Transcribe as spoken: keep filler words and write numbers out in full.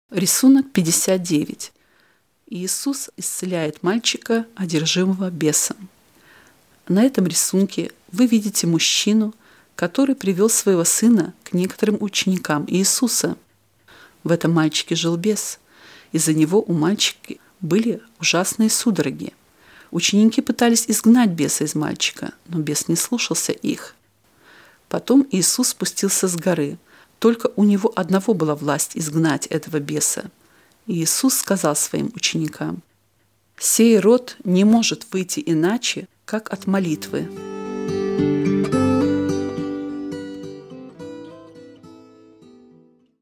Рисунок пятьдесят девять. Иисус исцеляет мальчика, одержимого бесом. На этом рисунке вы видите мужчину, который привел своего сына к некоторым ученикам Иисуса. В этом мальчике жил бес. Из-за него у мальчика были ужасные судороги. Ученики пытались изгнать беса из мальчика, но бес не слушался их. Потом Иисус спустился с горы. Только у него одного была власть изгнать этого беса. И Иисус сказал своим ученикам: «Сей род не может выйти иначе, как от молитвы».